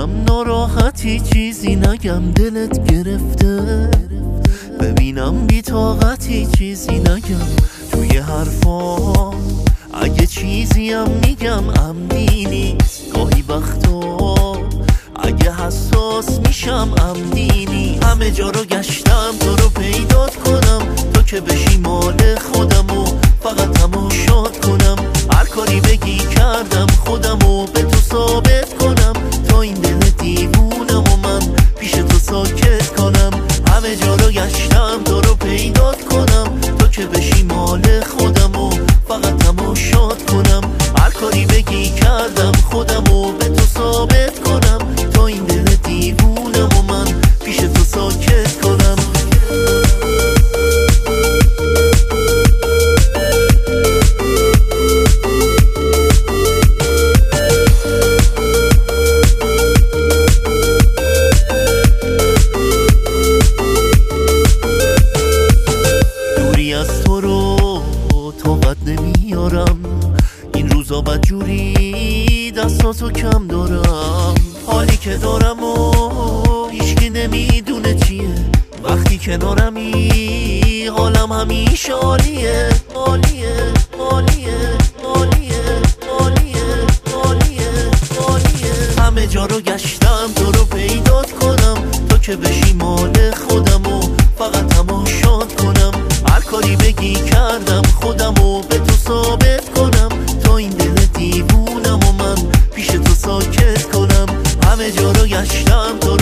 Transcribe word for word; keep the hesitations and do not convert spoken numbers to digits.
ببینم ناراحتی چیزی نگم دلت گرفته، ببینم بی‌طاقتی چیزی نگم توی حرفا، اگه چیزیم میگم عمدی نیست گاهی وقتا، اگه حساس میشم عمدی نیست. همه جا رو گشتم تو رو پیدات کنم، تو که بشی مال خودم و فقط تماشات کنم، هر کاری بگی کردم خودم و به تو ثابت کنم، تا این دل دیوونم و من پیش تو ساکت کنم. همه جا رو گشتم تو رو پیدات کنم، تو که بشی مال خودم و فقط تماشات کنم، هر کاری بگی کردم خودم و به تو ثابت کنم، تا این دل دیوونم و من پیش تو ساکت کنم. دوری از تو رو طاقت نمیارم، این روزا بدجوری دستاتو کم دارم، حالی که دارم و هیچکی نمیدونه چیه، وقتی کنارمی حالم همیشه عالیه عالیه عالیه عالیه عالیه عالیه عالیه. همه جا رو گشتم تو رو پیدات کنم، تو که بشی مال خودم و فقط تماشات کنم، هر کاری بگی کردم خودم و به تو ثابت کنم، تا این دل دیوونم و من پیش تو ساکت کنم. همه جا رو گشتم تو